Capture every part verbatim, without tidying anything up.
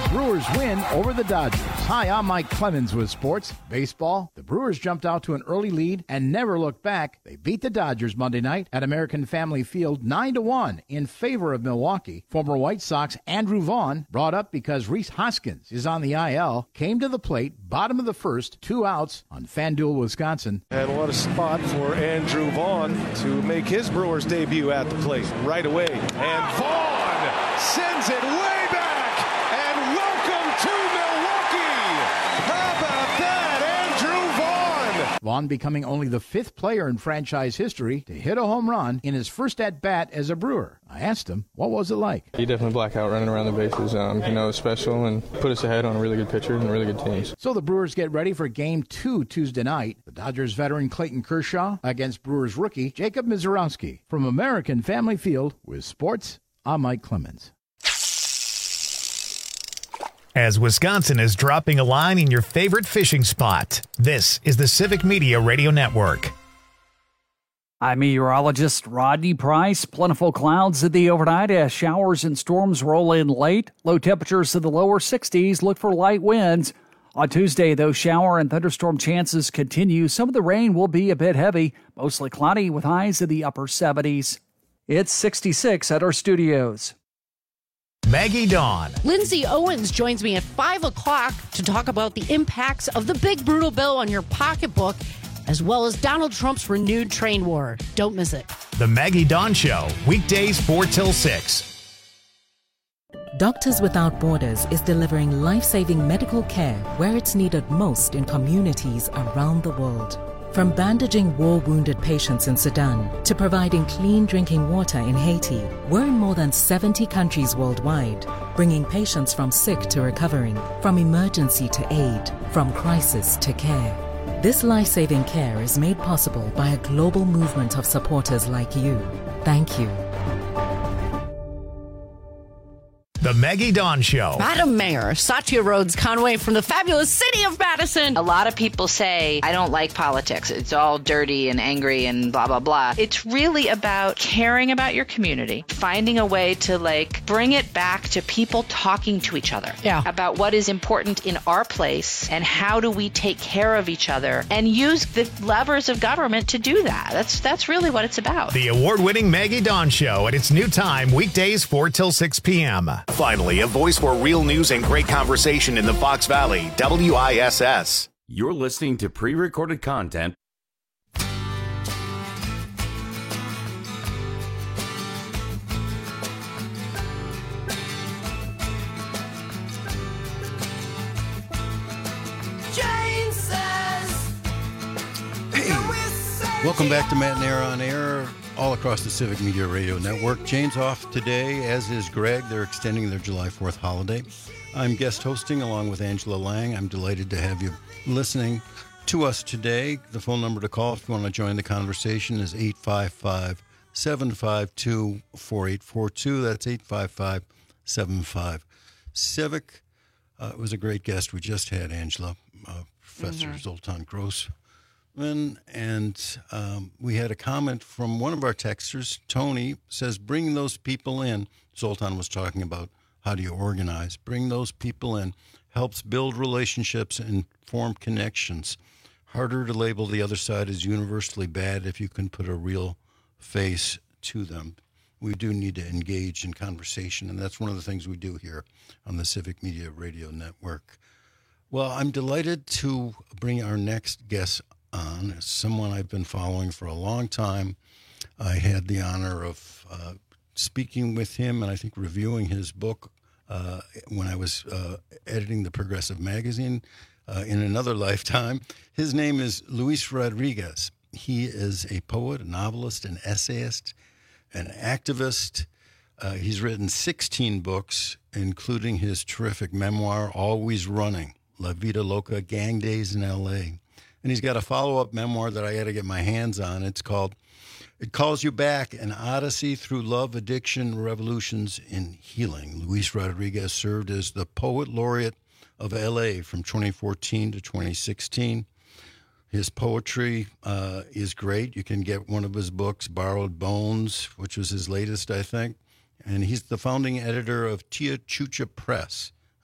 Brewers win over the Dodgers. Hi, I'm Mike Clemens with sports. Baseball, the Brewers jumped out to an early lead and never looked back. They beat the Dodgers Monday night at American Family Field nine to one in favor of Milwaukee. Former White Sox Andrew Vaughn, brought up because Rhys Hoskins is on the I L, came to the plate, bottom of the first, two outs on FanDuel, Wisconsin. And what a spot for Andrew Vaughn to make his Brewers debut at the plate right away. And Vaughn sends it way back. And welcome to Milwaukee. How about that, Andrew Vaughn? Vaughn becoming only the fifth player in franchise history to hit a home run in his first at-bat as a Brewer. I asked him, what was it like? He definitely blacked out running around the bases. Um, you know, it was special and put us ahead on a really good pitcher and really good teams. So the Brewers get ready for Game two Tuesday night. The Dodgers veteran Clayton Kershaw against Brewers rookie Jacob Misiorowski. From American Family Field with sports, I'm Mike Clemens. As Wisconsin is dropping a line in your favorite fishing spot, this is the Civic Media Radio Network. I'm meteorologist Rodney Price. Plentiful clouds in the overnight as showers and storms roll in late. Low temperatures in the lower sixties. Look for light winds. On Tuesday, those shower and thunderstorm chances continue. Some of the rain will be a bit heavy, mostly cloudy with highs in the upper seventies. It's sixty-six at our studios. Maggie Dawn. Lindsay Owens joins me at five o'clock to talk about the impacts of the big brutal bill on your pocketbook, as well as Donald Trump's renewed trade war. Don't miss it. The Maggie Dawn Show, weekdays four till six. Doctors Without Borders is delivering life-saving medical care where it's needed most in communities around the world. From bandaging war-wounded patients in Sudan to providing clean drinking water in Haiti, we're in more than seventy countries worldwide, bringing patients from sick to recovering, from emergency to aid, from crisis to care. This life-saving care is made possible by a global movement of supporters like you. Thank you. The Maggie Dawn Show. Madam Mayor, Satya Rhodes Conway from the fabulous city of Madison. A lot of people say, I don't like politics. It's all dirty and angry and blah, blah, blah. It's really about caring about your community, finding a way to, like, bring it back to people talking to each other Yeah. about what is important in our place and how do we take care of each other and use the levers of government to do that. That's, that's really what it's about. The award-winning Maggie Dawn Show at its new time, weekdays four till six p.m. Finally, a voice for real news and great conversation in the Fox Valley, W I S S. You're listening to pre-recorded content. Jane says, hey, welcome back to Matt and Aaron on Air. All across the Civic Media Radio Network. Jane's off today, as is Greg. They're extending their July fourth holiday. I'm guest hosting along with Angela Lang. I'm delighted to have you listening to us today. The phone number to call if you want to join the conversation is eight five five, seven five two, four eight four two. That's eight five five, seven five, Civic. Uh, it was a great guest we just had, Angela, uh, Professor mm-hmm. Zoltan Gross. And um, we had a comment from one of our texters, Tony, says, bring those people in. Zoltan was talking about how do you organize. Bring those people in. Helps build relationships and form connections. Harder to label the other side as universally bad if you can put a real face to them. We do need to engage in conversation, and that's one of the things we do here on the Civic Media Radio Network. Well, I'm delighted to bring our next guest on, someone I've been following for a long time. I had the honor of uh, speaking with him and I think reviewing his book uh, when I was uh, editing the Progressive magazine uh, in another lifetime. His name is Luis Rodriguez. He is a poet, a novelist, an essayist, an activist. Uh, he's written sixteen books, including his terrific memoir, Always Running, La Vida Loca, Gang Days in L A And he's got a follow-up memoir that I got to get my hands on. It's called It Calls You Back, An Odyssey Through Love, Addiction, Revolutions, and Healing. Luis Rodriguez served as the Poet Laureate of L A from twenty fourteen to twenty sixteen. His poetry uh, is great. You can get one of his books, Borrowed Bones, which was his latest, I think. And he's the founding editor of Tia Chucha Press,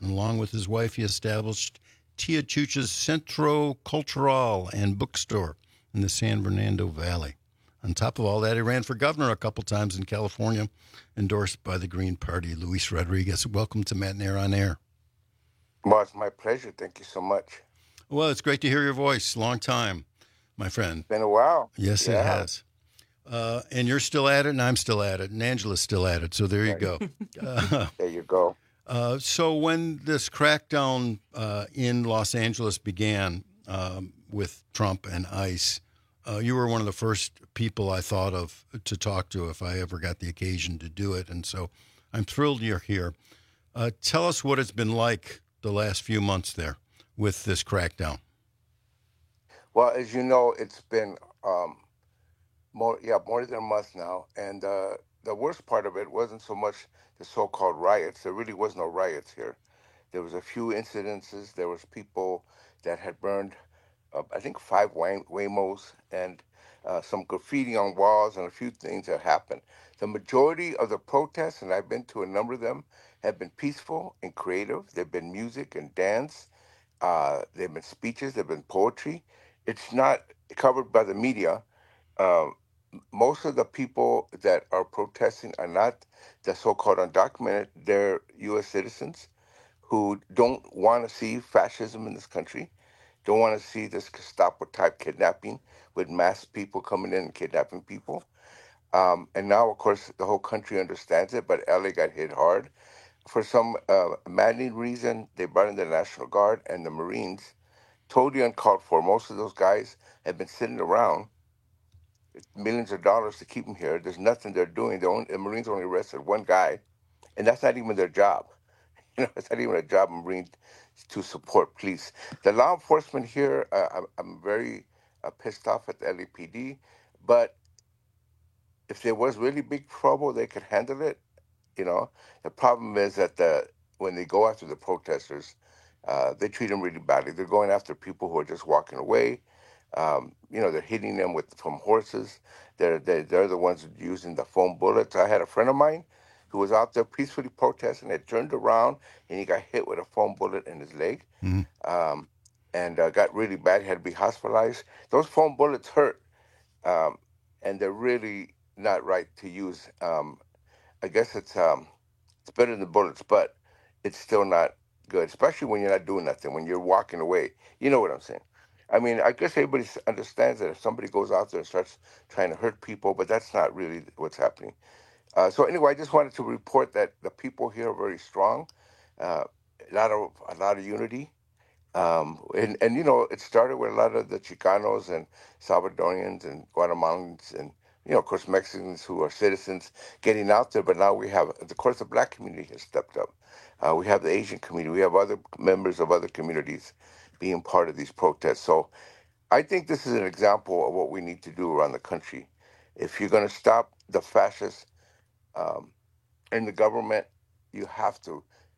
And along with his wife, he established Tia Chucha's Centro Cultural and Bookstore in the San Bernardino Valley. On top of all that, he ran for governor a couple times in California, endorsed by the Green Party. Luis Rodriguez, welcome to Matt and Air on Air. Well, it's my pleasure. Thank you so much. Well, it's great to hear your voice. Long time, my friend. It's been a while. Yes, yeah. It has. Uh, and you're still at it, and I'm still at it, and Angela's still at it. So there you go. Uh, there you go. Uh, so when this crackdown uh, in Los Angeles began um, with Trump and ICE, uh, you were one of the first people I thought of to talk to if I ever got the occasion to do it. And so I'm thrilled you're here. Uh, tell us what it's been like the last few months there with this crackdown. Well, as you know, it's been um, more, yeah, more than a month now. And uh, the worst part of it wasn't so much the so-called riots. There really was no riots here. There was a few incidences. There was people that had burned, uh, I think, five Way- Waymos and uh, some graffiti on walls and a few things that happened. The majority of the protests, and I've been to a number of them, have been peaceful and creative. They've been music and dance. Uh, they've been speeches. They've been poetry. It's not covered by the media. Uh, most of the people that are protesting are not the so-called undocumented. They're U S citizens who don't want to see fascism in this country, don't want to see this Gestapo-type kidnapping with mass people coming in and kidnapping people. Um, and now, of course, the whole country understands it, but L A got hit hard. For some uh, maddening reason, they brought in the National Guard and the Marines, totally uncalled for. Most of those guys have been sitting around, millions of dollars to keep them here. There's nothing they're doing. The, only, the Marines only arrested one guy, and that's not even their job. You know, it's not even a job of Marines to support police. The law enforcement here, uh, I'm, I'm very uh, pissed off at the L A P D, but if there was really big trouble, they could handle it. You know, the problem is that the when they go after the protesters, uh, they treat them really badly. They're going after people who are just walking away. Um, you know, they're hitting them with from horses. They're, they're they're the ones using the foam bullets. I had a friend of mine who was out there peacefully protesting. Had turned around and he got hit with a foam bullet in his leg, mm-hmm. um, and uh, got really bad. He had to be hospitalized. Those foam bullets hurt, um, and they're really not right to use. Um, I guess it's um, it's better than bullets, but it's still not good, especially when you're not doing nothing, when you're walking away. You know what I'm saying? I mean, I guess everybody understands that if somebody goes out there and starts trying to hurt people, but that's not really what's happening. Uh, so anyway, I just wanted to report that the people here are very strong, uh, a lot of a lot of unity, um, and and you know, it started with a lot of the Chicanos and Salvadorians and Guatemalans and, you know, of course, Mexicans who are citizens getting out there. But now we have, of course, the black community has stepped up. Uh, we have the Asian community. We have other members of other communities being part of these protests. So I think this is an example of what we need to do around the country. If you're going to stop the fascists um, in the government, you have to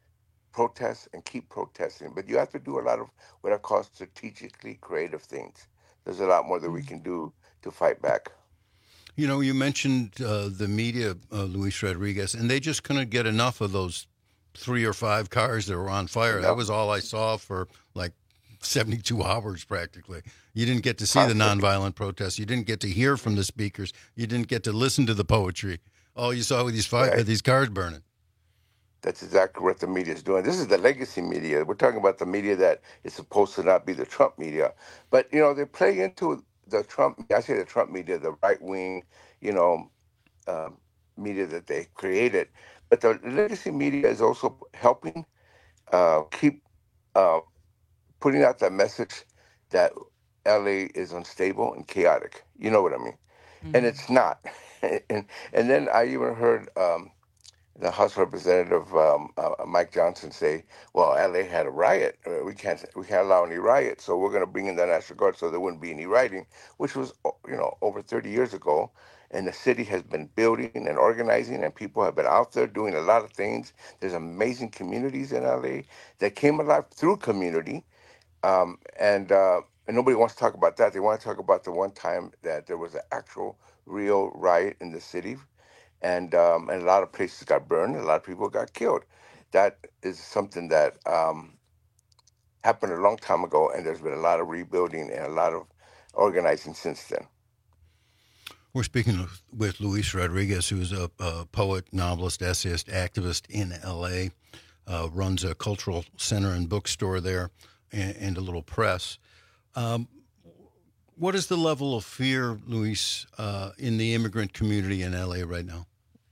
protest and keep protesting. But you have to do a lot of what I call strategically creative things. There's a lot more that we can do to fight back. You know, you mentioned uh, the media, uh, Luis Rodriguez, and they just couldn't get enough of those three or five cars that were on fire. No. That was all I saw for like seventy-two hours practically. You didn't get to see the nonviolent protests. You didn't get to hear from the speakers. You didn't get to listen to the poetry. All you saw were these fire, right. these cars burning. That's exactly what the media is doing. This is the legacy media. We're talking about the media that is supposed to not be the Trump media. But, you know, they play into the Trump, I say the Trump media, the right-wing, you know, uh, media that they created. But the legacy media is also helping uh, keep uh, putting out that message that L A is unstable and chaotic. You know what I mean? Mm-hmm. And it's not. and, and then I even heard um, the House Representative um, uh, Mike Johnson say, "Well, L A had a riot. We can't we can't allow any riots, so we're going to bring in the National Guard so there wouldn't be any rioting," which was, you know, over thirty years ago. And the city has been building and organizing, and people have been out there doing a lot of things. There's amazing communities in L A that came alive through community, um, and uh, and nobody wants to talk about that. They want to talk about the one time that there was an actual, real riot in the city. And um, and a lot of places got burned. A lot of people got killed. that is something that um, happened a long time ago, and there's been a lot of rebuilding and a lot of organizing since then. We're speaking with Luis Rodriguez, who is a, a poet, novelist, essayist, activist in L A, uh, runs a cultural center and bookstore there, and, and a little press. Um, what is the level of fear, Luis, uh, in the immigrant community in L A right now?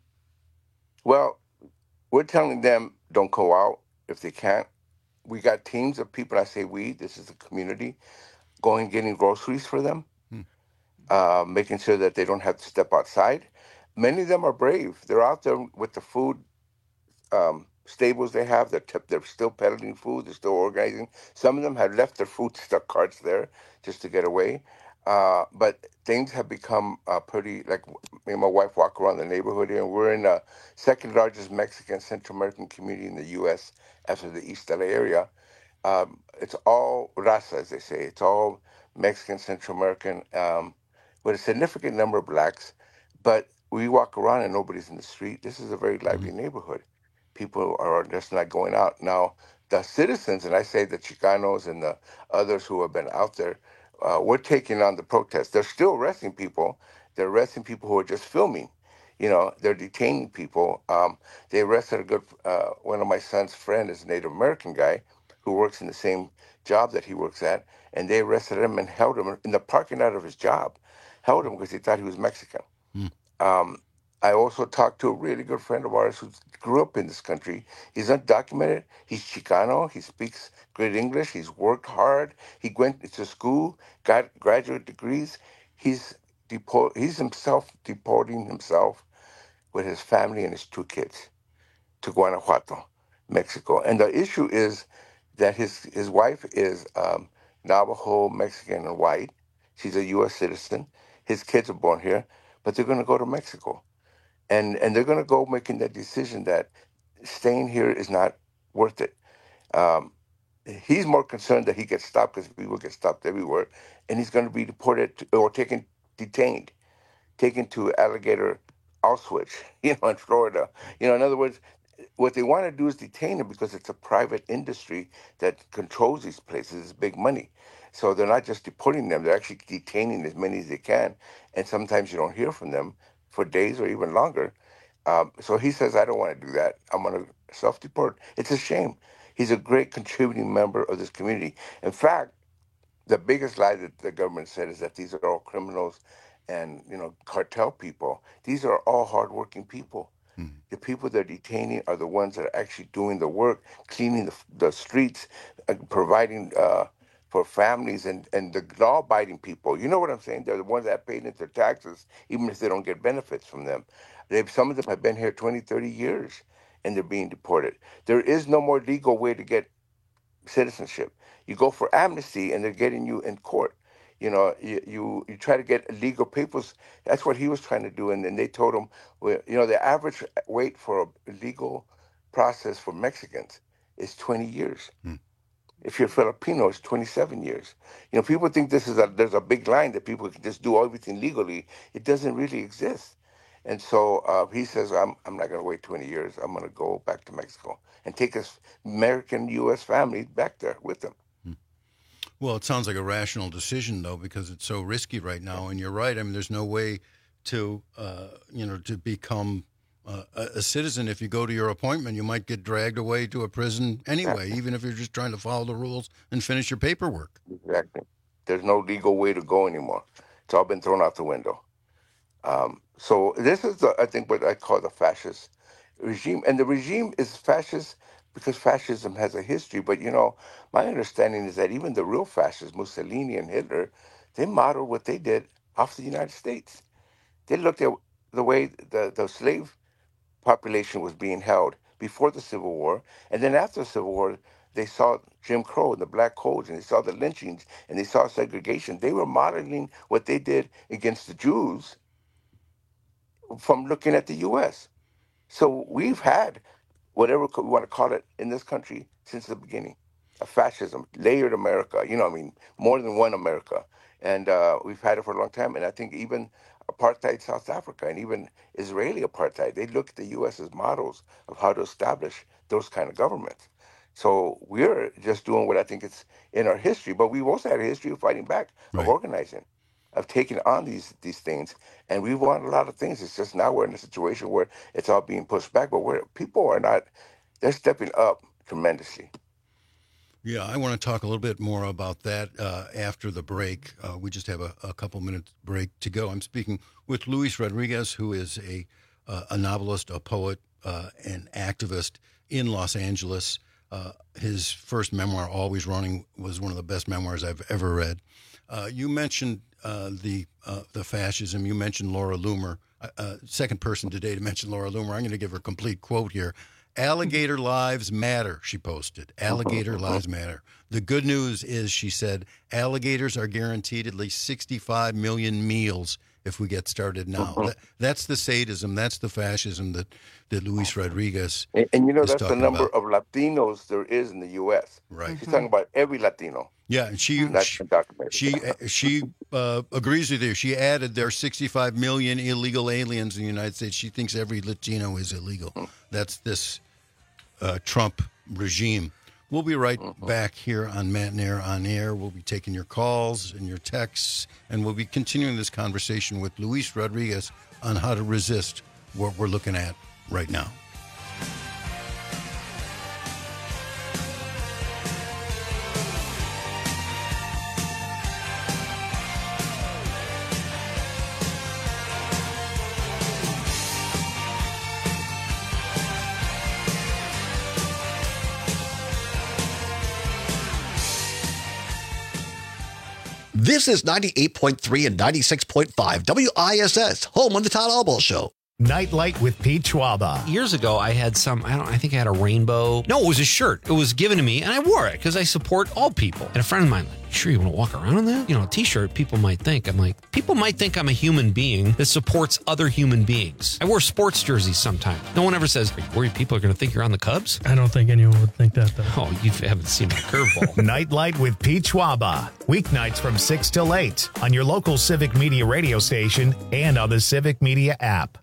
Well, we're telling them don't go out if they can't. We got teams of people. I say we, this is the community, going getting groceries for them. Uh, making sure that they don't have to step outside. Many of them are brave. They're out there with the food um, stables they have. They're, t- they're still peddling food. They're still organizing. Some of them have left their food stuck carts there just to get away. Uh, but things have become uh, pretty, like me and my wife walk around the neighborhood here, and we're in the second largest Mexican Central American community in the U S after the East L A area. Um, it's all raza, as they say. It's all Mexican, Central American, um, with a significant number of blacks, but we walk around and nobody's in the street. This is a very lively mm-hmm. neighborhood. People are just not going out. Now, the citizens, and I say the Chicanos and the others who have been out there, uh, we're taking on the protests. They're still arresting people. They're arresting people who are just filming. You know, they're detaining people. Um, they arrested a good, uh, one of my son's friend is a Native American guy who works in the same job that he works at, and they arrested him and held him in the parking lot of his job. Held him because he thought he was Mexican. Mm. Um, I also talked to a really good friend of ours who grew up in this country. He's undocumented. He's Chicano. He speaks great English. He's worked hard. He went to school, got graduate degrees. He's deport. He's himself deporting himself with his family and his two kids to Guanajuato, Mexico. And the issue is that his his wife is um, Navajo, Mexican, and white. She's a U S citizen. His kids are born here, but they're going to go to Mexico. And and they're going to go making that decision that staying here is not worth it. Um, he's more concerned that he gets stopped because people get stopped everywhere. And he's going to be deported to, or taken, detained, taken to Alligator Auschwitz, you know, in Florida. You know, in other words, what they want to do is detain him because it's a private industry that controls these places. It's big money. So they're not just deporting them, they're actually detaining as many as they can. And sometimes you don't hear from them for days or even longer. Um, so he says, I don't want to do that. I'm going to self-deport. It's a shame. He's a great contributing member of this community. In fact, the biggest lie that the government said is that these are all criminals and, you know, cartel people. These are all hardworking people. Mm-hmm. The people they're detaining are the ones that are actually doing the work, cleaning the, the streets, uh, providing uh, for families and, and the law-abiding people. You know what I'm saying? They're the ones that paid into taxes, even if they don't get benefits from them. They've, some of them have been here twenty, thirty years, and they're being deported. There is no more legal way to get citizenship. You go for amnesty, and they're getting you in court. You know, you, you, you try to get legal papers. That's what he was trying to do. And then they told him, well, you know, the average wait for a legal process for Mexicans is twenty years. Hmm. If you're Filipino, it's twenty-seven years. You know, people think this is a, there's a big line that people can just do everything legally. It doesn't really exist. And so uh, he says, I'm, I'm not going to wait twenty years. I'm going to go back to Mexico and take his American U S family back there with him. Well, it sounds like a rational decision, though, because it's so risky right now. And you're right. I mean, there's no way to, uh, you know, to become uh, a, a citizen. If you go to your appointment, you might get dragged away to a prison anyway, even if you're just trying to follow the rules and finish your paperwork. Exactly. There's no legal way to go anymore. It's all been thrown out the window. Um, so this is, the, I think, what I call the fascist regime. And the regime is fascist because fascism has a history. But, you know, my understanding is that even the real fascists, Mussolini and Hitler, they modeled what they did off the United States. They looked at the way the, the slave population was being held before the Civil War. And then after the Civil War, they saw Jim Crow and the black codes, and they saw the lynchings, and they saw segregation. They were modeling what they did against the Jews from looking at the U S. So we've had whatever we want to call it in this country since the beginning, a fascism, layered America, you know, I mean, more than one America. And uh, we've had it for a long time. And I think even apartheid South Africa and even Israeli apartheid. They look at the U S as models of how to establish those kind of governments. So we're just doing what I think it's in our history, but we've also had a history of fighting back, right. of organizing, of taking on these these things, and we've won a lot of things. It's just now we're in a situation where it's all being pushed back, but where people are not, they're stepping up tremendously. Yeah, I want to talk a little bit more about that uh, after the break. Uh, we just have a, a couple minutes break to go. I'm speaking with Luis Rodriguez, who is a uh, a novelist, a poet, uh, an activist in Los Angeles. Uh, his first memoir, Always Running, was one of the best memoirs I've ever read. Uh, you mentioned uh, the uh, the fascism. You mentioned Laura Loomer. Uh, uh, second person today to mention Laura Loomer. I'm going to give her a complete quote here. Alligator lives matter, she posted. Alligator lives matter. The good news is, she said, alligators are guaranteed at least sixty-five million meals if we get started now. That, that's the sadism, that's the fascism that, that Luis Rodriguez And, and you know, is that's the talking number about. of Latinos there is in the U S. Right. She's talking about every Latino. Yeah, and she That's she documented. she, she uh, agrees with you. She added there are sixty-five million illegal aliens in the United States. She thinks every Latino is illegal. That's this uh, Trump regime. We'll be right back here on Matt and Air on Air. We'll be taking your calls and your texts, and we'll be continuing this conversation with Luis Rodriguez on how to resist what we're looking at right now. This is ninety-eight point three and ninety-six point five W I S S, home of the Todd Albaugh Show. Nightlight with Pete Schwaba. Years ago, I had some, I don't, I think I had a rainbow. No, it was a shirt. It was given to me, and I wore it because I support all people. And a friend of mine, like, sure you want to walk around in that? You know, a t-shirt, people might think. I'm like, people might think I'm a human being that supports other human beings. I wear sports jerseys sometimes. No one ever says, are you worried people are going to think you're on the Cubs? I don't think anyone would think that, though. Oh, you haven't seen my curveball. Nightlight with Pete Schwaba. Weeknights from six till eight on your local Civic Media radio station and on the Civic Media app.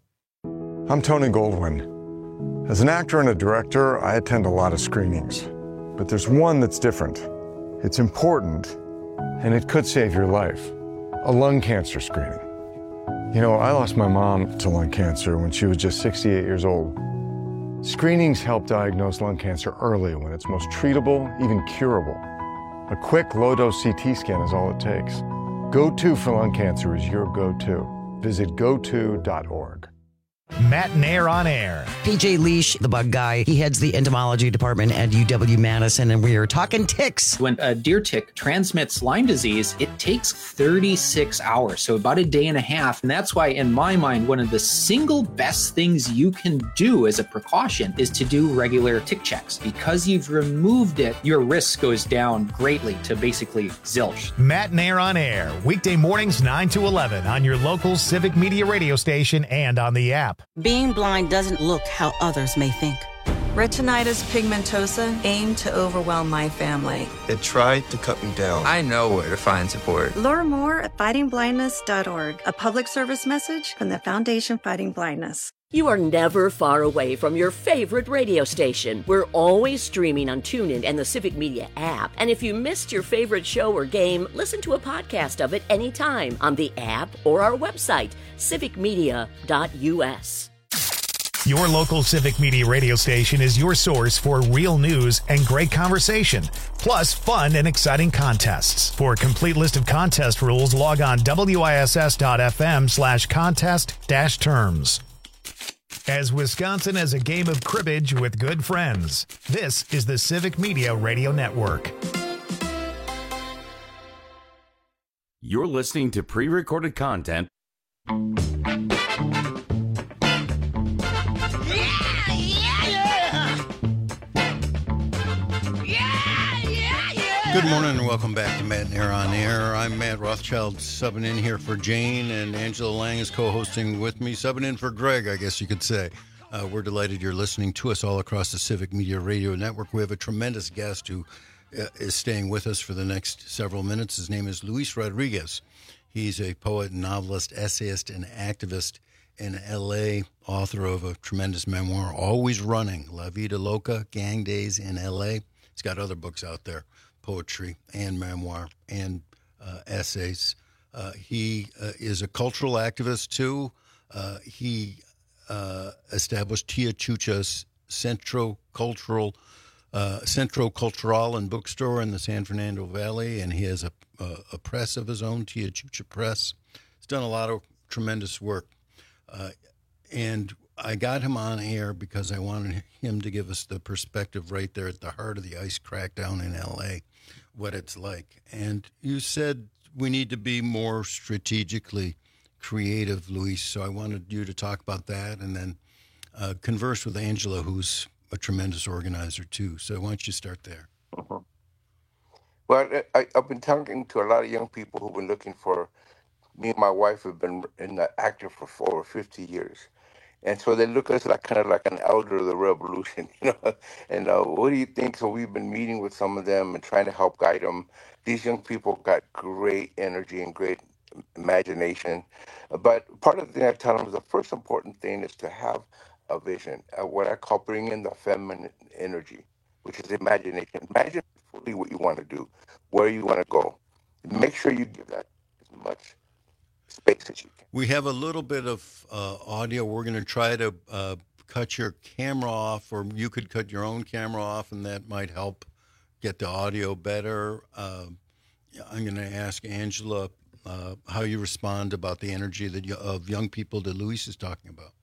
I'm Tony Goldwyn. As an actor and a director, I attend a lot of screenings. But there's one that's different. It's important, and it could save your life. A lung cancer screening. You know, I lost my mom to lung cancer when she was just sixty-eight years old. Screenings help diagnose lung cancer early when it's most treatable, even curable. A quick, low-dose C T scan is all it takes. Go To for lung cancer is your go-to. Visit go to dot org. Matt and Air on Air. P J Leash, the bug guy, he heads the entomology department at U W-Madison, and we are talking ticks. When a deer tick transmits Lyme disease, it takes thirty-six hours, so about a day and a half. And that's why, in my mind, one of the single best things you can do as a precaution is to do regular tick checks. Because you've removed it, your risk goes down greatly to basically zilch. Matt and Air on Air. Weekday mornings nine to eleven on your local Civic Media radio station and on the app. Being blind doesn't look how others may think. Retinitis pigmentosa aimed to overwhelm my family. It tried to cut me down. I know where to find support. Learn more at fighting blindness dot org, a public service message from the Foundation Fighting Blindness. You are never far away from your favorite radio station. We're always streaming on TuneIn and the Civic Media app. And if you missed your favorite show or game, listen to a podcast of it anytime on the app or our website, civic media dot u s. Your local Civic Media radio station is your source for real news and great conversation, plus fun and exciting contests. For a complete list of contest rules, log on W I S S dot F M slash contest dash terms. As Wisconsin has a game of cribbage with good friends, this is the Civic Media Radio Network. You're listening to pre-recorded content. Good morning and welcome back to Matt and Air on Air. I'm Matt Rothschild, subbing in here for Jane, and Angela Lang is co-hosting with me, subbing in for Greg, I guess you could say. Uh, we're delighted you're listening to us all across the Civic Media Radio Network. We have a tremendous guest who uh, is staying with us for the next several minutes. His name is Luis Rodriguez. He's a poet, novelist, essayist, and activist in L A, author of a tremendous memoir, Always Running, La Vida Loca, Gang Days in L A. He's got other books out there, poetry and memoir and uh, essays. Uh, he uh, is a cultural activist, too. Uh, he uh, established Tia Chucha's Centro Cultural uh, Centro Cultural and bookstore in the San Fernando Valley, and he has a, a, a press of his own, Tia Chucha Press. He's done a lot of tremendous work. Uh, and I got him on air because I wanted him to give us the perspective right there at the heart of the ICE crackdown in L A, what it's like. And you said we need to be more strategically creative, Luis. So I wanted you to talk about that and then uh, converse with Angela, who's a tremendous organizer too. So why don't you start there? Mm-hmm. Well, I, I've been talking to a lot of young people who've been looking for. Me and my wife have been in the active for over fifty years. And so they look at us like kind of like an elder of the revolution, you know. And uh, what do you think? So we've been meeting with some of them and trying to help guide them. These young people got great energy and great imagination. But part of the thing I tell them is the first important thing is to have a vision, uh, what I call bring in the feminine energy, which is imagination. Imagine fully what you want to do, where you want to go. Make sure you give that as much space as you can. We have a little bit of uh, audio. We're going to try to uh, cut your camera off, or you could cut your own camera off, and that might help get the audio better. Uh, I'm going to ask Angela uh, how you respond about the energy that you, of young people that Luis is talking about.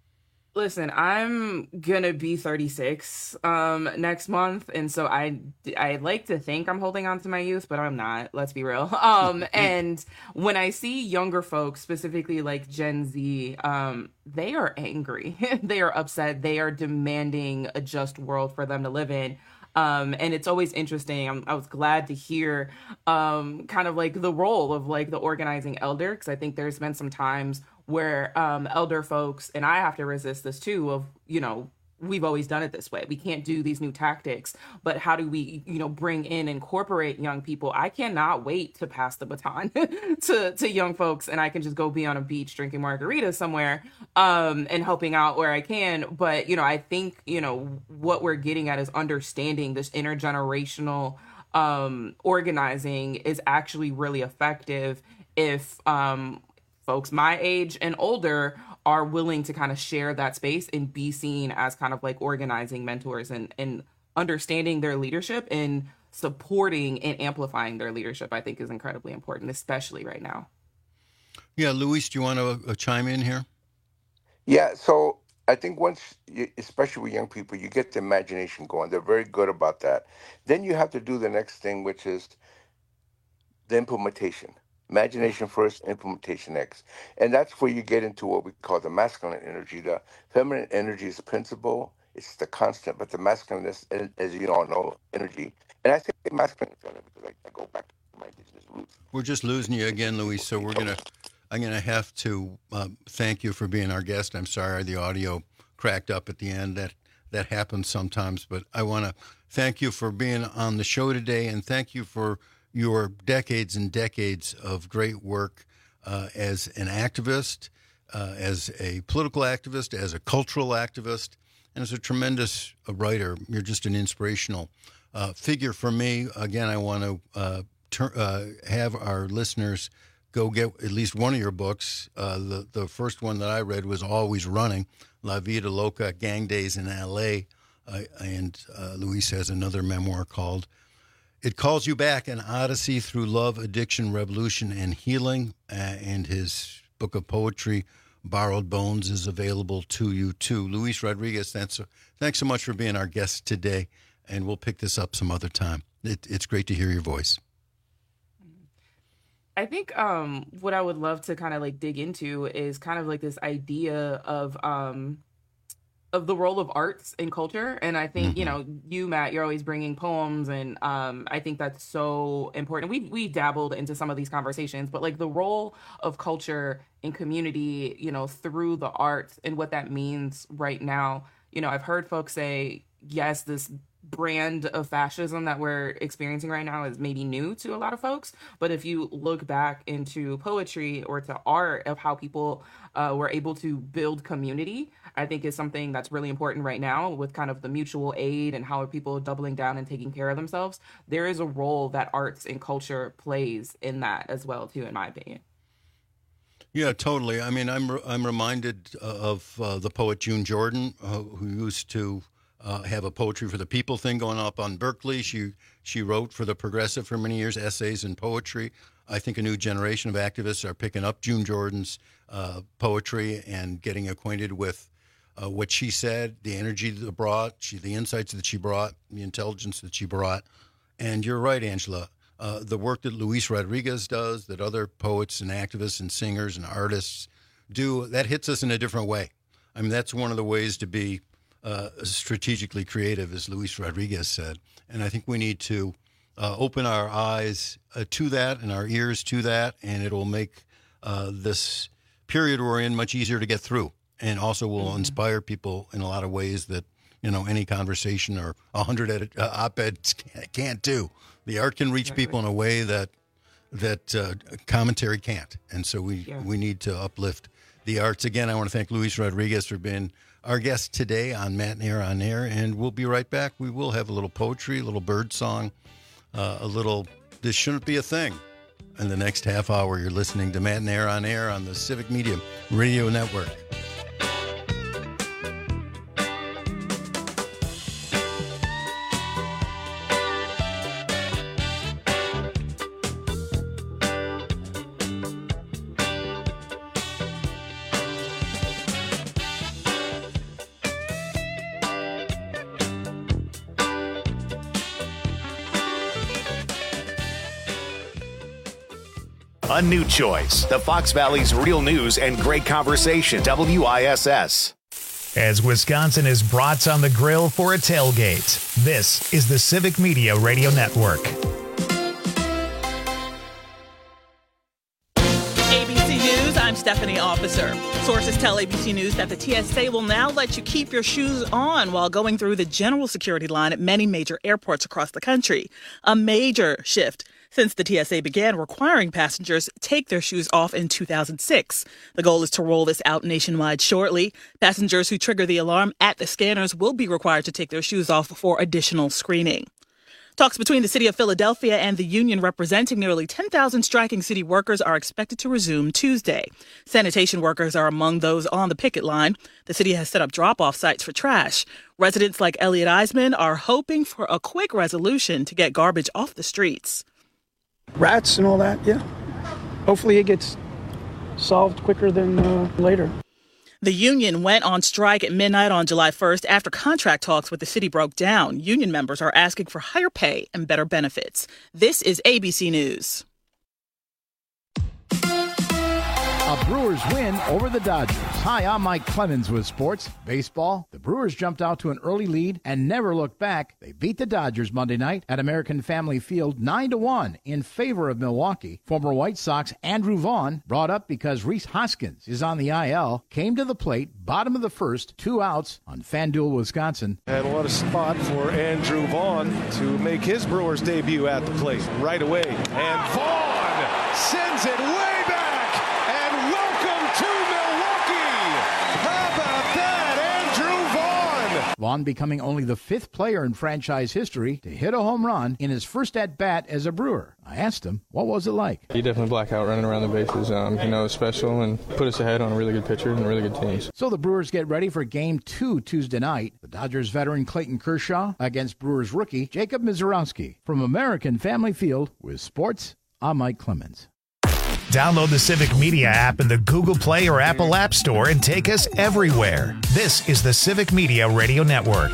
Listen, I'm gonna be thirty-six um, next month, and so I I like to think I'm holding on to my youth, but I'm not. Let's be real. Um, and when I see younger folks, specifically like Gen Z, um, they are angry, they are upset, they are demanding a just world for them to live in. Um, and it's always interesting. I'm, I was glad to hear um, kind of like the role of like the organizing elder, because I think there's been some times where um, elder folks, and I have to resist this too, of, you know, we've always done it this way. We can't do these new tactics, but how do we, you know, bring in, incorporate young people? I cannot wait to pass the baton to, to young folks, and I can just go be on a beach drinking margaritas somewhere um, and helping out where I can. But, you know, I think, you know, what we're getting at is understanding this intergenerational um, organizing is actually really effective if um, folks my age and older are willing to kind of share that space and be seen as kind of like organizing mentors and, and understanding their leadership and supporting and amplifying their leadership, I think is incredibly important, especially right now. Yeah, Luis, do you want to uh, chime in here? Yeah, so I think once, you, especially with young people, you get the imagination going. They're very good about that. Then you have to do the next thing, which is the implementation. Imagination first, implementation next. And that's where you get into what we call the masculine energy. The feminine energy is the principle, it's the constant, but the masculine is, as you all know, energy. And I say masculine is feminine because I, I go back to my indigenous roots. We're just losing you again, Luis, so we're going to, I'm going to have to uh, thank you for being our guest. I'm sorry the audio cracked up at the end. That, that happens sometimes, but I want to thank you for being on the show today, and thank you for your decades and decades of great work uh, as an activist, uh, as a political activist, as a cultural activist, and as a tremendous uh, writer. You're just an inspirational uh, figure for me. Again, I want to uh, ter- uh, have our listeners go get at least one of your books. Uh, the, the first one that I read was Always Running, La Vida Loca, Gang Days in L A, uh, and uh, Luis has another memoir called It Calls You Back, an Odyssey Through Love, Addiction, Revolution, and Healing. Uh, and his book of poetry, Borrowed Bones, is available to you, too. Luis Rodriguez, thanks so, thanks so much for being our guest today, and we'll pick this up some other time. It, it's great to hear your voice. I think um, what I would love to kind of like dig into is kind of like this idea of um, of the role of arts in culture. And I think, mm-hmm. you know, you, Matt, you're always bringing poems. And um, I think that's so important. We we dabbled into some of these conversations, but like the role of culture in community, you know, through the arts and what that means right now. You know, I've heard folks say, yes, this brand of fascism that we're experiencing right now is maybe new to a lot of folks. But if you look back into poetry or to art of how people uh, were able to build community, I think is something that's really important right now with kind of the mutual aid and how are people doubling down and taking care of themselves. There is a role that arts and culture plays in that as well, too, in my opinion. Yeah, totally. I mean, I'm I'm reminded of uh, the poet June Jordan, uh, who used to uh, have a Poetry for the People thing going up on Berkeley. She she wrote for the Progressive for many years, essays and poetry. I think a new generation of activists are picking up June Jordan's uh, poetry and getting acquainted with uh, what she said, the energy that brought, she, the insights that she brought, the intelligence that she brought. And you're right, Angela. Uh, the work that Luis Rodriguez does, that other poets and activists and singers and artists do, that hits us in a different way. I mean, that's one of the ways to be uh, strategically creative, as Luis Rodriguez said. And I think we need to uh, open our eyes uh, to that and our ears to that, and it will make uh, this period we're in much easier to get through, and also will mm-hmm. inspire people in a lot of ways that, you know, any conversation or a hundred edit, uh, op-eds can't do. The art can reach people in a way that that uh, commentary can't, and so we yeah. we need to uplift the arts. Again, I want to thank Luis Rodriguez for being our guest today on Matt and Air on Air, and we'll be right back. We will have a little poetry, a little bird song, uh, a little "This Shouldn't Be a Thing." In the next half hour, you're listening to Matt and Air on Air on the Civic Media Radio Network. A new choice. The Fox Valley's real news and great conversation. W I S S. As Wisconsin is brats on the grill for a tailgate, this is the Civic Media Radio Network. A B C News, I'm Stephanie Officer. Sources tell A B C News that the T S A will now let you keep your shoes on while going through the general security line at many major airports across the country. A major shift since the T S A began requiring passengers take their shoes off in two thousand six. The goal is to roll this out nationwide shortly. Passengers who trigger the alarm at the scanners will be required to take their shoes off for additional screening. Talks between the city of Philadelphia and the union representing nearly ten thousand striking city workers are expected to resume Tuesday. Sanitation workers are among those on the picket line. The city has set up drop-off sites for trash. Residents like Elliot Eisman are hoping for a quick resolution to get garbage off the streets. Rats and all that, yeah. Hopefully it gets solved quicker than uh, later. The union went on strike at midnight on July first after contract talks with the city broke down. Union members are asking for higher pay and better benefits. This is A B C News. A Brewers win over the Dodgers. Hi, I'm Mike Clemens with sports. Baseball, the Brewers jumped out to an early lead and never looked back. They beat the Dodgers Monday night at American Family Field nine to one in favor of Milwaukee. Former White Sox Andrew Vaughn, brought up because Rhys Hoskins is on the I L, came to the plate, bottom of the first, two outs on FanDuel, Wisconsin. Had a lot of spot for Andrew Vaughn to make his Brewers debut at the plate right away. And Vaughn sends it way back. Vaughn becoming only the fifth player in franchise history to hit a home run in his first at-bat as a Brewer. I asked him, what was it like? He definitely blacked out running around the bases. Um, you know, it was special and put us ahead on a really good pitcher and really good teams. So the Brewers get ready for Game two Tuesday night. The Dodgers veteran Clayton Kershaw against Brewers rookie Jacob Misiorowski. From American Family Field with sports, I'm Mike Clemens. Download the Civic Media app in the Google Play or Apple App Store and take us everywhere. This is the Civic Media Radio Network.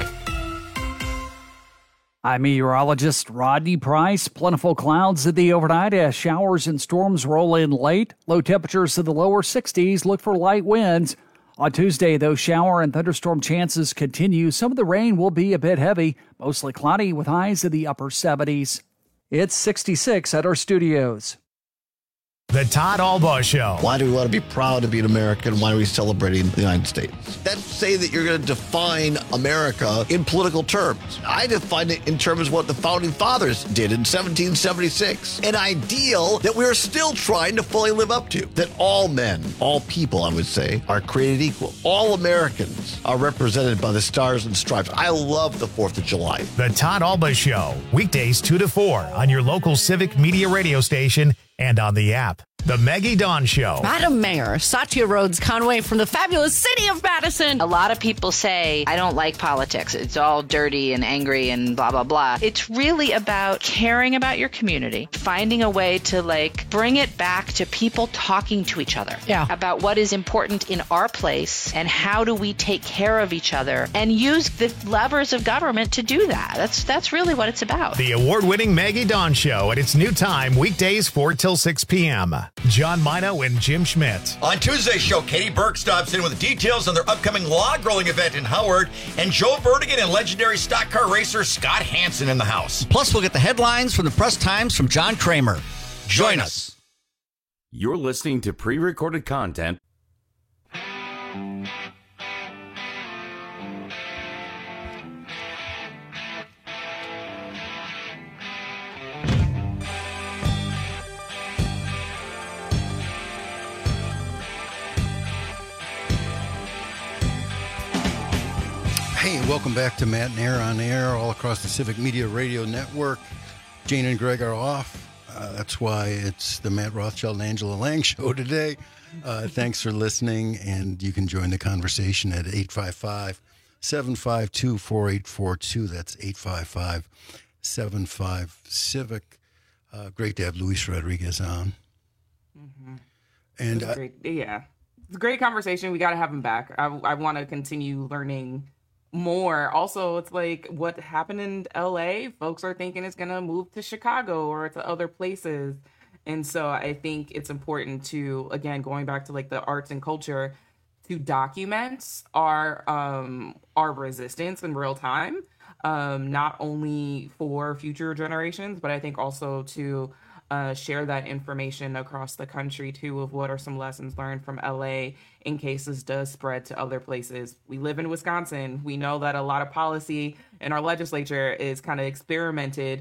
I'm meteorologist Rodney Price. Plentiful clouds in the overnight as showers and storms roll in late. Low temperatures in the lower sixties. Look for light winds. On Tuesday, those shower and thunderstorm chances continue. Some of the rain will be a bit heavy, mostly cloudy with highs in the upper seventies. It's sixty-six at our studios. The Todd Albaugh Show. Why do we want to be proud to be an American? Why are we celebrating the United States? That's say that you're going to define America in political terms. I define it in terms of what the Founding Fathers did in seventeen seventy-six. An ideal that we're still trying to fully live up to. That all men, all people, I would say, are created equal. All Americans are represented by the stars and stripes. I love the fourth of July. The Todd Albaugh Show. Weekdays two to four on your local Civic Media radio station and on the app. The Maggie Dawn Show. Madam Mayor, Satya Rhodes Conway from the fabulous city of Madison. A lot of people say, I don't like politics. It's all dirty and angry and blah, blah, blah. It's really about caring about your community, finding a way to like bring it back to people talking to each other. Yeah. About what is important in our place and how do we take care of each other and use the levers of government to do that. That's that's really what it's about. The award-winning Maggie Dawn Show at its new time, weekdays four till six p.m. John Mino and Jim Schmidt. On Tuesday's show, Katie Burke stops in with details on their upcoming log rolling event in Howard, and Joe Vertigan and legendary stock car racer Scott Hansen in the house. Plus, we'll get the headlines from the Press Times from John Kramer. Join us. You're listening to pre-recorded content. Hey, welcome back to Matt and Air on Air all across the Civic Media Radio Network. Jane and Greg are off. Uh, that's why it's the Matt Rothschild and Angela Lang show today. Uh, thanks for listening, and you can join the conversation at eight five five, seven five two, four eight four two. That's eight five five, seven five, CIVIC. Uh, great to have Luis Rodriguez on. Mm-hmm. And It's great. Yeah, it's a great conversation. We got to have him back. I, I want to continue learning more. Also, it's like what happened in L A. Folks are thinking it's going to move to Chicago or to other places. And so I think it's important to, again, going back to like the arts and culture, to document our um, our resistance in real time, um, not only for future generations, but I think also to uh, share that information across the country too, of what are some lessons learned from L A in case this does spread to other places. We live in Wisconsin. We know that a lot of policy in our legislature is kind of experimented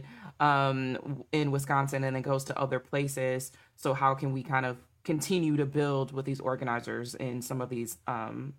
um, in Wisconsin and it goes to other places. So how can we kind of continue to build with these organizers in some of these um,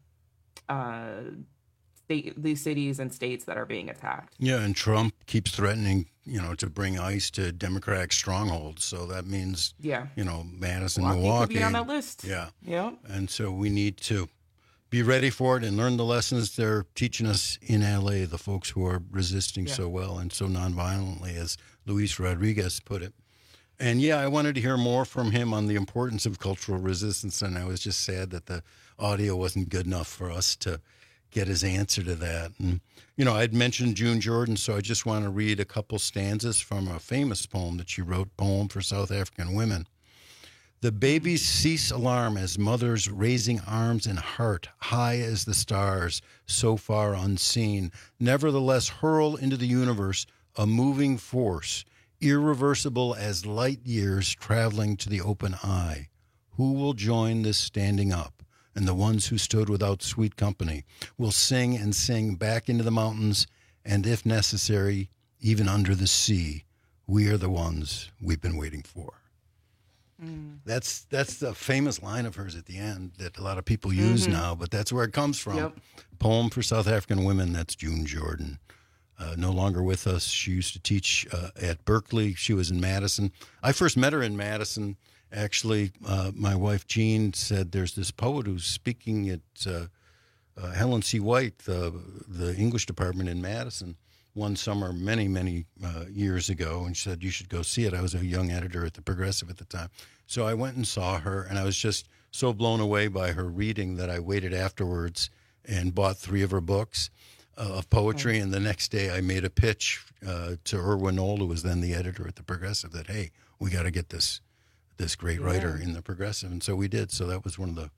uh, state, these cities and states that are being attacked? Yeah, and Trump keeps threatening, you know, to bring ICE to Democratic strongholds. So that means, yeah, you know, Madison, Milwaukee Milwaukee. could be on that list. Yeah. Yeah. And so we need to be ready for it and learn the lessons they're teaching us in L A, the folks who are resisting Yeah. so well and so nonviolently, as Luis Rodriguez put it. And yeah, I wanted to hear more from him on the importance of cultural resistance, and I was just sad that the audio wasn't good enough for us to get his answer to that. And, you know, I'd mentioned June Jordan, so I just want to read a couple stanzas from a famous poem that she wrote, Poem for South African Women. The babies cease alarm as mothers raising arms and heart high as the stars, so far unseen, nevertheless hurl into the universe a moving force, irreversible as light years traveling to the open eye. Who will join this standing up? And the ones who stood without sweet company will sing and sing back into the mountains, and if necessary, even under the sea. We are the ones we've been waiting for. Mm. That's that's the famous line of hers at the end that a lot of people use mm-hmm. now, but that's where it comes from. Yep. Poem for South African Women, that's June Jordan. Uh, no longer with us. She used to teach uh, at Berkeley. She was in Madison. I first met her in Madison. Actually, uh, my wife Jean said there's this poet who's speaking at uh, uh, Helen C. White, the, the English department in Madison, one summer many, many uh, years ago, and she said you should go see it. I was a young editor at the Progressive at the time. So I went and saw her, and I was just so blown away by her reading that I waited afterwards and bought three of her books uh, of poetry, and the next day I made a pitch uh, to Irwin Knoll, who was then the editor at the Progressive, that, hey, we got to get this this great writer yeah. in the Progressive, and so we did. So that was one of the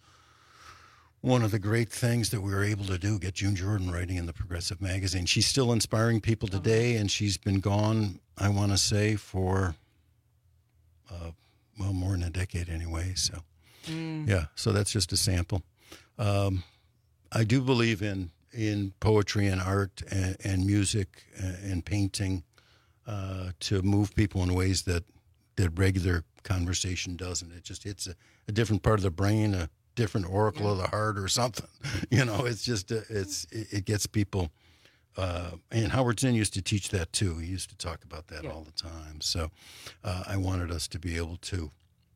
one of the great things that we were able to do, get June Jordan writing in the Progressive magazine. She's still inspiring people today, and she's been gone, I want to say, for uh, well, more than a decade anyway. So, Mm. yeah, so that's just a sample. Um, I do believe in in poetry and art and, and music and, and painting uh, to move people in ways that, that regular conversation doesn't. It just hits a, a different part of the brain, a different oracle yeah. of the heart or something. You know, it's just, a, it's it, it gets people. Uh, and Howard Zinn used to teach that too. He used to talk about that yeah. all the time. So uh, I wanted us to be able to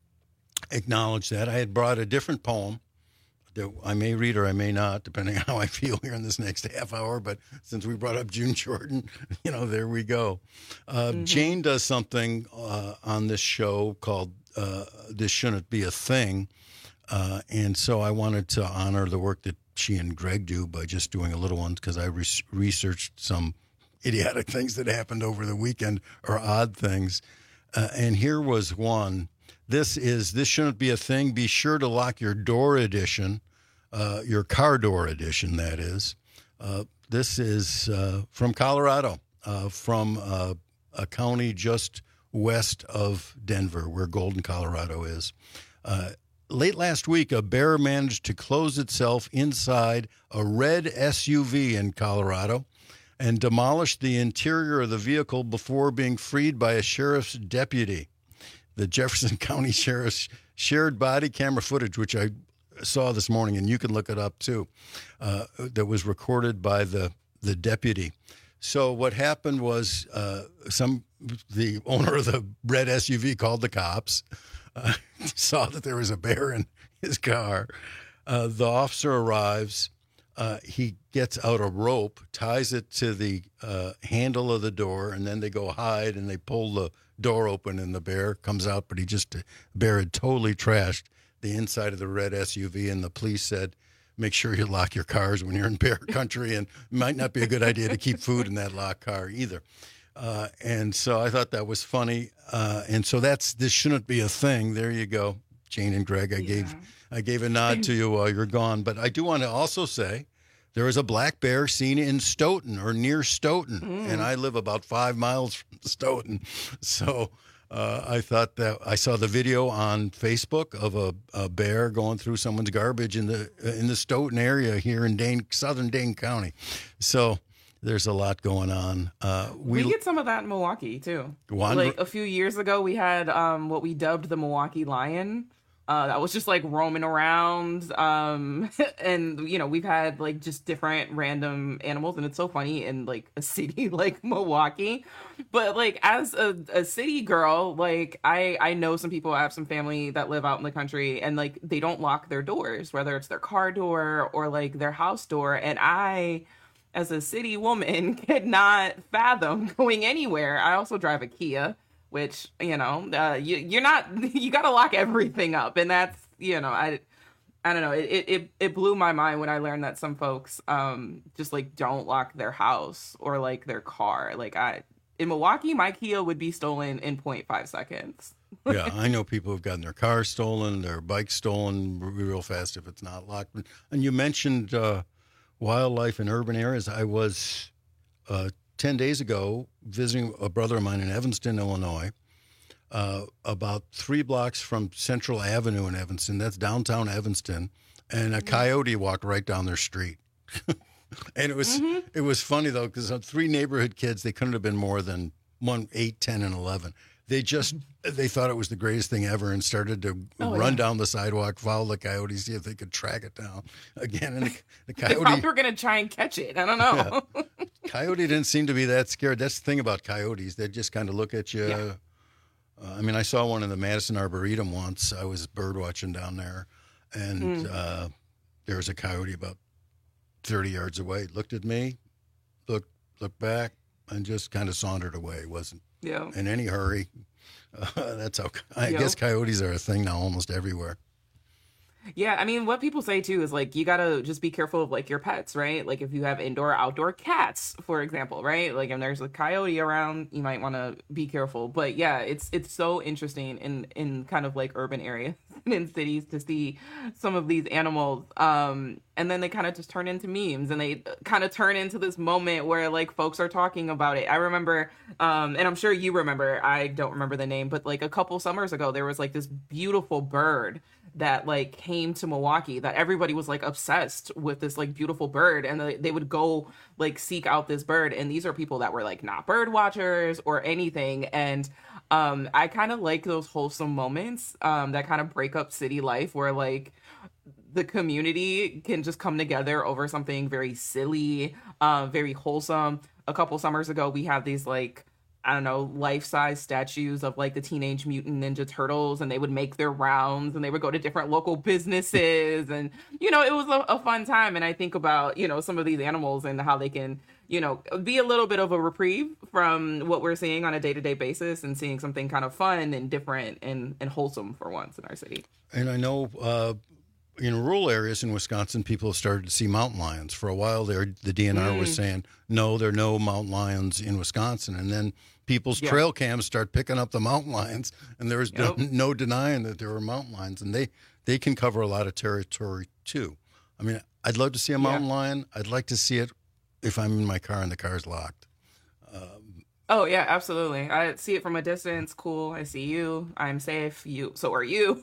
acknowledge that. I had brought a different poem that I may read or I may not, depending on how I feel here in this next half hour. But since we brought up June Jordan, you know, there we go. Uh, mm-hmm. Jane does something uh, on this show called uh, This Shouldn't Be a Thing. Uh, and so I wanted to honor the work that she and Greg do by just doing a little one, because I re- researched some idiotic things that happened over the weekend, or odd things. Uh, and here was one. This is This Shouldn't Be a Thing. Be sure to lock your door edition, uh, your car door edition, that is. Uh, this is uh, from Colorado, uh, from uh, a county just west of Denver, where Golden, Colorado is. Uh, late last week, a bear managed to close itself inside a red S U V in Colorado and demolished the interior of the vehicle before being freed by a sheriff's deputy. The Jefferson County Sheriff's shared body camera footage, which I saw this morning, and you can look it up too, uh, that was recorded by the, the deputy. So what happened was uh, some the owner of the red S U V called the cops, uh, saw that there was a bear in his car. Uh, the officer arrives. Uh, he gets out a rope, ties it to the uh, handle of the door, and then they go hide and they pull the door open and the bear comes out. But he just, the bear had totally trashed the inside of the red S U V, and the police said, make sure you lock your cars when you're in bear country, and it might not be a good idea to keep food in that locked car either. Uh, and so I thought that was funny. Uh, and so that's, this shouldn't be a thing. There you go, Jane and Greg. I yeah. gave I gave a nod to you while you're gone. But I do want to also say there is a black bear seen in Stoughton or near Stoughton. Mm. And I live about five miles from Stoughton. So uh, I thought that I saw the video on Facebook of a, a bear going through someone's garbage in the in the Stoughton area here in Dane, southern Dane County. So there's a lot going on. Uh, we, we get some of that in Milwaukee, too. One, like a few years ago, we had um, what we dubbed the Milwaukee Lion. Uh, that was just like roaming around. Um, and, you know, we've had like just different random animals. And it's so funny in like a city like Milwaukee. But like as a, a city girl, like I, I know some people, I have some family that live out in the country, and like they don't lock their doors, whether it's their car door or like their house door. And I, as a city woman, could not fathom going anywhere. I also drive a Kia, which, you know, uh, you, you're not, you got to lock everything up. And that's, you know, I, I don't know. It, it, it blew my mind when I learned that some folks um, just like don't lock their house or like their car. Like I, in Milwaukee, my Kia would be stolen in zero point five seconds. Yeah, I know people who've gotten their cars stolen, their bikes stolen real fast if it's not locked. And you mentioned uh, wildlife in urban areas. I was uh, ten days ago visiting a brother of mine in Evanston, Illinois, uh, about three blocks from Central Avenue in Evanston. That's downtown Evanston. And a coyote walked right down their street. And it was mm-hmm. it was funny, though, because three neighborhood kids, they couldn't have been more than one, eight, ten, and eleven. They just, they thought it was the greatest thing ever and started to oh, run yeah. down the sidewalk, follow the coyote, see if they could track it down again. And the, the coyote... They probably were going to try and catch it. I don't know. Yeah. Coyote didn't seem to be that scared. That's the thing about coyotes. They just kind of look at you. Yeah. Uh, I mean, I saw one in the Madison Arboretum once. I was bird watching down there, and mm. uh, there was a coyote about thirty yards away. Looked at me, looked, looked back, and just kind of sauntered away. Wasn't yeah. in any hurry. Uh, that's how I yep. guess coyotes are a thing now almost everywhere. Yeah, I mean, what people say too is like you gotta just be careful of like your pets, right? Like if you have indoor, outdoor cats, for example, right? Like if there's a coyote around, you might want to be careful. But yeah, it's it's so interesting in in kind of like urban areas in cities to see some of these animals. Um, and then they kind of just turn into memes, and they kind of turn into this moment where like folks are talking about it. I remember, um, and I'm sure you remember, I don't remember the name, but like a couple summers ago, there was like this beautiful bird that like came to Milwaukee that everybody was like obsessed with this like beautiful bird, and they, they would go like seek out this bird. And these are people that were like not bird watchers or anything. And um, I kind of like those wholesome moments um, that kind of break up city life where like the community can just come together over something very silly, uh, very wholesome. A couple summers ago, we had these like, I don't know, life-size statues of like the Teenage Mutant Ninja Turtles, and they would make their rounds and they would go to different local businesses. And, you know, it was a, a fun time. And I think about, you know, some of these animals and how they can, you know, be a little bit of a reprieve from what we're seeing on a day-to-day basis, and seeing something kind of fun and different and, and wholesome for once in our city. And I know uh, in rural areas in Wisconsin, people have started to see mountain lions. For a while there, the D N R mm. was saying, no, there are no mountain lions in Wisconsin. And then people's yeah. trail cams start picking up the mountain lions, and there was yep. no, no denying that there were mountain lions, and they, they can cover a lot of territory too. I mean, I'd love to see a mountain yeah. lion. I'd like to see it if I'm in my car and the car's locked. Um, oh yeah, absolutely. I see it from a distance. Cool. I see you. I'm safe. You. So are you.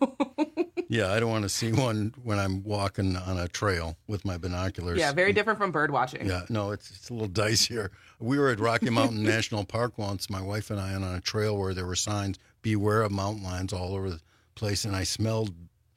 Yeah, I don't want to see one when I'm walking on a trail with my binoculars. Yeah, very different from bird watching. Yeah, no, it's, it's a little dicier. We were at Rocky Mountain National Park once, my wife and I, on a trail where there were signs, beware of mountain lions all over the place, and I smelled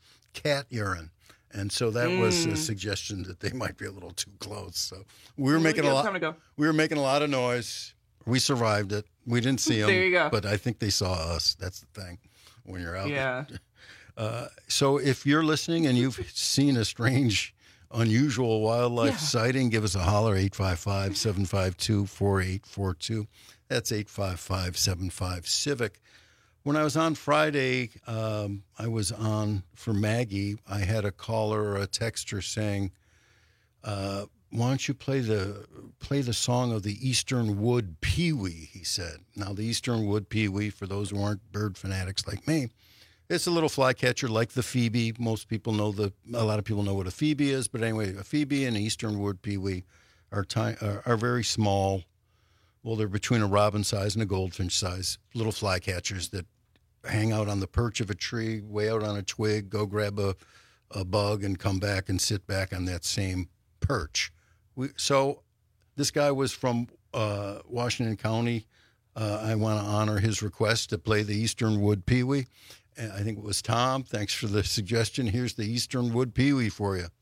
cat urine. And so that mm. was a suggestion that they might be a little too close. So we were making a lot. We were making a lot of noise. We survived it. We didn't see them. There you go. But I think they saw us. That's the thing when you're out. Yeah. Uh, so if you're listening and you've seen a strange, unusual wildlife yeah. sighting, give us a holler, eight five five, seven five two, four eight four two. That's eight five five, seven five, CIVIC. When I was on Friday, um, I was on for Maggie. I had a caller or a texter saying, uh, why don't you play the play the song of the Eastern Wood Pewee, he said. Now, the Eastern Wood Pewee, for those who aren't bird fanatics like me, it's a little flycatcher like the phoebe. Most people know the, a lot of people know what a phoebe is, but anyway, a phoebe and an Eastern Wood Pewee are, ty- are, are very small. Well, they're between a robin size and a goldfinch size, little flycatchers that hang out on the perch of a tree, way out on a twig, go grab a, a bug and come back and sit back on that same perch. We, so this guy was from uh, Washington County. Uh, I want to honor his request to play the Eastern Wood Pewee. I think it was Tom. Thanks for the suggestion. Here's the Eastern Wood Pewee for you.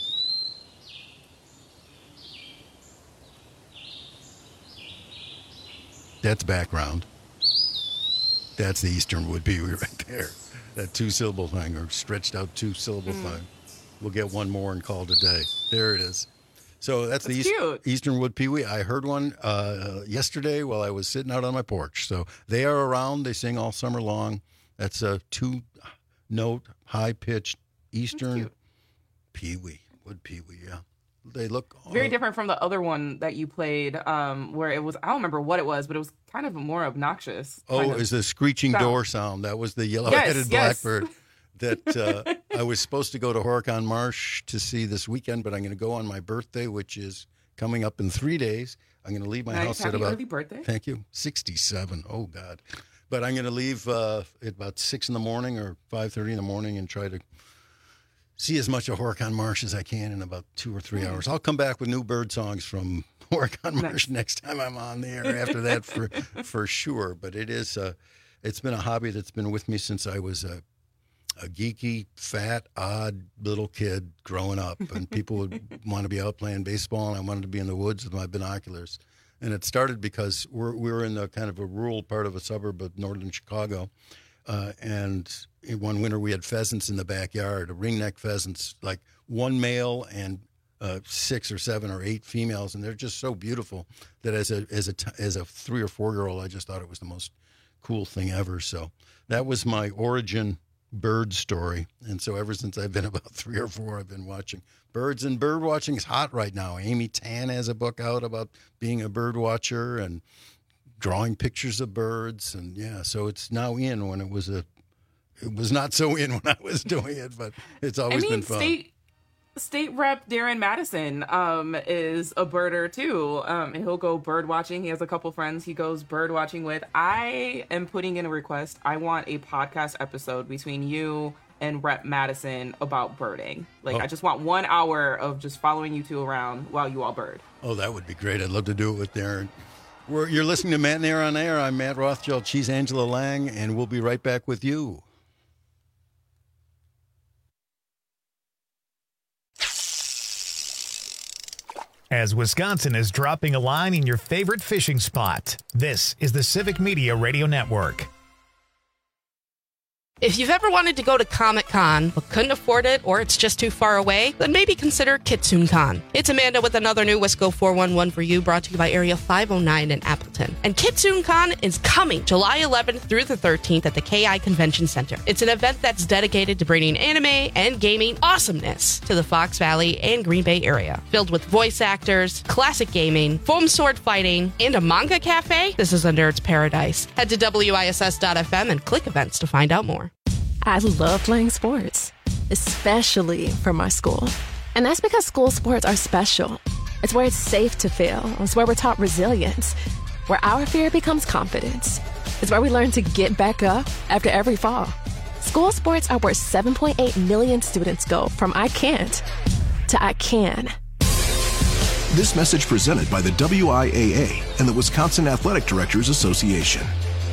That's background. That's the Eastern Wood Pewee right there. That two-syllable thing, or stretched out two-syllable mm. thing. We'll get one more and call it a day. There it is. So that's, that's the East, Eastern Wood Pewee. I heard one uh, yesterday while I was sitting out on my porch. So they are around. They sing all summer long. That's a two-note, high-pitched Eastern Pewee, Wood Pewee, yeah. They look... Very uh, different from the other one that you played, um, where it was, I don't remember what it was, but it was kind of more obnoxious. Oh, it's the screeching sound. Door sound. That was the yellow-headed yes, blackbird yes. that uh, I was supposed to go to Horicon Marsh to see this weekend, but I'm going to go on my birthday, which is coming up in three days. I'm going to leave my nice. house Happy at about... early birthday. Thank you. sixty-seven. Oh, God. But I'm going to leave uh, at about six in the morning or five thirty in the morning and try to see as much of Horicon Marsh as I can in about two or three hours. I'll come back with new bird songs from Horicon Marsh next time I'm on the air after that for for sure. But it is, uh, it's been a hobby that's been with me since I was a, a geeky, fat, odd little kid growing up. And people would want to be out playing baseball, and I wanted to be in the woods with my binoculars. And it started because we're, we were in the kind of a rural part of a suburb of northern Chicago. Uh, and one winter we had pheasants in the backyard, ringneck pheasants, like one male and uh, six or seven or eight females. And they're just so beautiful that as a, as a, as a three or four year old, I just thought it was the most cool thing ever. So that was my origin bird story. And so ever since I've been about three or four, I've been watching birds, and bird watching is hot right now. Amy Tan has a book out about being a bird watcher and drawing pictures of birds. And yeah, so it's now in when it was a, it was not so in when I was doing it, but it's always I mean, been fun. State, State Rep Darren Madison um, is a birder too. Um, and he'll go bird watching. He has a couple friends he goes bird watching with. I am putting in a request. I want a podcast episode between you and Rep Madison about birding. Like, Oh. I just want one hour of just following you two around while you all bird. Oh, that would be great. I'd love to do it with Darren. We're, you're listening to Matt and Air on Air. I'm Matt Rothschild. She's Angela Lang, and we'll be right back with you. As Wisconsin is dropping a line in your favorite fishing spot, this is the Civic Media Radio Network. If you've ever wanted to go to Comic-Con but couldn't afford it or it's just too far away, then maybe consider KitsoonCon. It's Amanda with another new Wisco four one one for you, brought to you by Area five oh nine in Appleton. And KitsoonCon is coming July eleventh through the thirteenth at the K I Convention Center. It's an event that's dedicated to bringing anime and gaming awesomeness to the Fox Valley and Green Bay area. Filled with voice actors, classic gaming, foam sword fighting, and a manga cafe, this is a nerd's paradise. Head to W I S S dot F M and click events to find out more. I love playing sports, especially for my school. And that's because school sports are special. It's where it's safe to fail. It's where we're taught resilience, where our fear becomes confidence. It's where we learn to get back up after every fall. School sports are where seven point eight million students go from I can't to I can. This message presented by the W I A A and the Wisconsin Athletic Directors Association.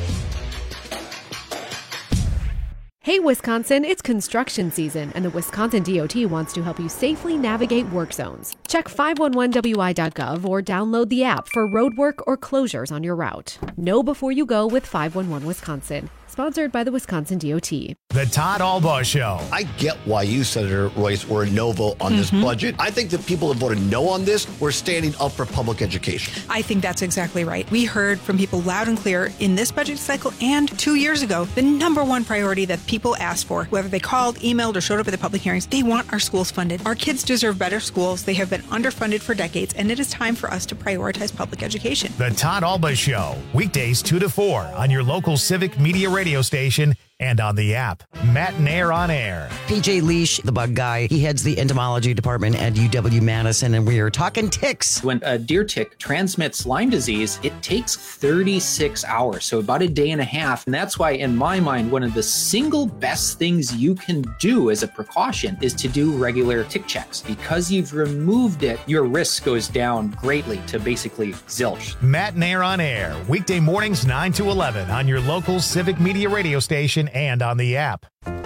Hey Wisconsin, it's construction season, and the Wisconsin D O T wants to help you safely navigate work zones. Check five one one W I dot gov or download the app for road work or closures on your route. Know before you go with five one one Wisconsin. Sponsored by the Wisconsin D O T. The Todd Albaugh Show. I get why you, Senator Royce, were a no vote on this budget. I think the people that voted no on this were standing up for public education. I think that's exactly right. We heard from people loud and clear in this budget cycle and two years ago, the number one priority that people asked for, whether they called, emailed, or showed up at the public hearings, they want our schools funded. Our kids deserve better schools. They have been underfunded for decades, and it is time for us to prioritize public education. The Todd Albaugh Show. Weekdays two to four on your local Civic Media radio station and on the app. Matt and Air on Air. P J Leash, the bug guy, he heads the entomology department at U W Madison, and we are talking ticks. When a deer tick transmits Lyme disease, it takes thirty-six hours, so about a day and a half. And that's why, in my mind, one of the single best things you can do as a precaution is to do regular tick checks. Because you've removed it, your risk goes down greatly to basically zilch. Matt and Air on Air. Weekday mornings nine to eleven on your local Civic Media radio station and on the app. Mommy,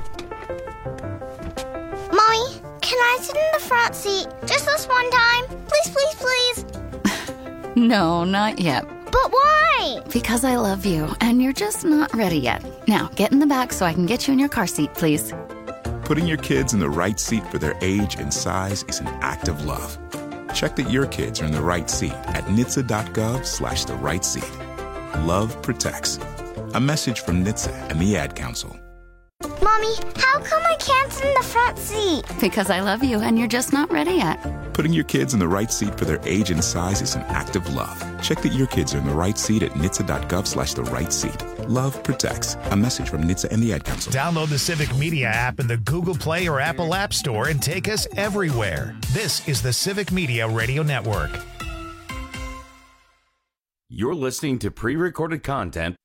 can I sit in the front seat just this one time? Please, please, please. No, not yet. But why? Because I love you, and you're just not ready yet. Now, get in the back so I can get you in your car seat, please. Putting your kids in the right seat for their age and size is an act of love. Check that your kids are in the right seat at N H T S A dot gov slash the right seat. Love protects. A message from N H T S A and the Ad Council. Mommy, how come I can't sit in the front seat? Because I love you, and you're just not ready yet. Putting your kids in the right seat for their age and size is an act of love. Check that your kids are in the right seat at N H T S A dot gov slash the right seat. Love protects. A message from N H T S A and the Ad Council. Download the Civic Media app in the Google Play or Apple App Store and take us everywhere. This is the Civic Media Radio Network. You're listening to pre-recorded content.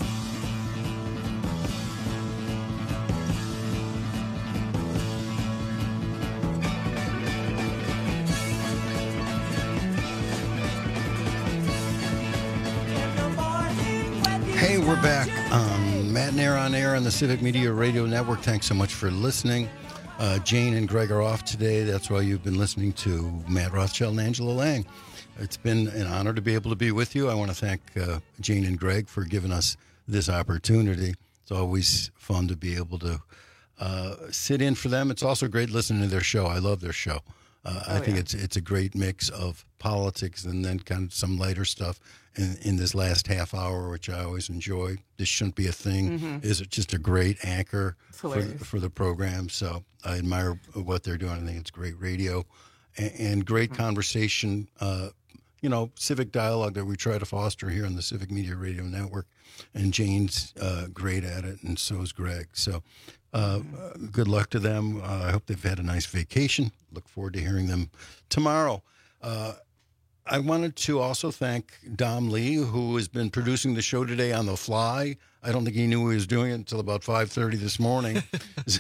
Hey, we're back. Um, Matt and Air on Air on the Civic Media Radio Network. Thanks so much for listening. Uh, Jane and Greg are off today. That's why you've been listening to Matt Rothschild and Angela Lang. It's been an honor to be able to be with you. I want to thank uh, Jane and Greg for giving us this opportunity. It's always fun to be able to uh, sit in for them. It's also great listening to their show. I love their show. Uh, oh, I think yeah. it's it's a great mix of politics and then kind of some lighter stuff in, in this last half hour, which I always enjoy. This Shouldn't Be a Thing mm-hmm. is just a great anchor for, for the program. So I admire what they're doing. I think it's great radio and, and great mm-hmm. conversation. Uh, you know, civic dialogue that we try to foster here on the Civic Media Radio Network. And Jane's uh, great at it, and so is Greg. So uh, good luck to them. Uh, I hope they've had a nice vacation. Look forward to hearing them tomorrow. Uh, I wanted to also thank Dom Lee, who has been producing the show today on the fly. I don't think he knew he was doing it until about five thirty this morning. So.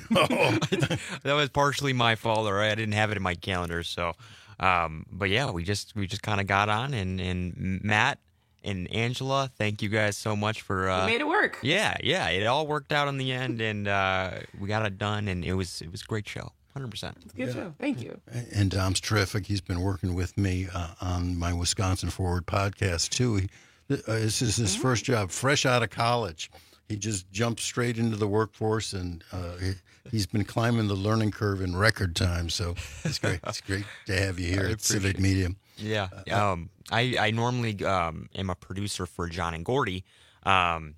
That was partially my fault, or I didn't have it in my calendar. So, um, but yeah, we just we just kind of got on, and, and Matt and Angela, thank you guys so much for uh, you made it work. Yeah, yeah, it all worked out in the end, and uh, we got it done, and it was it was a great show, one hundred percent. It's a good yeah. show. Thank you. And Dom's terrific. He's been working with me uh, on my Wisconsin Forward podcast too. He, uh, this is his mm-hmm. first job, fresh out of college. He just jumped straight into the workforce, and uh, he, he's been climbing the learning curve in record time. So it's great. It's great to have you here at Civic Media. Yeah. Um, I, I normally um, am a producer for John and Gordy, um,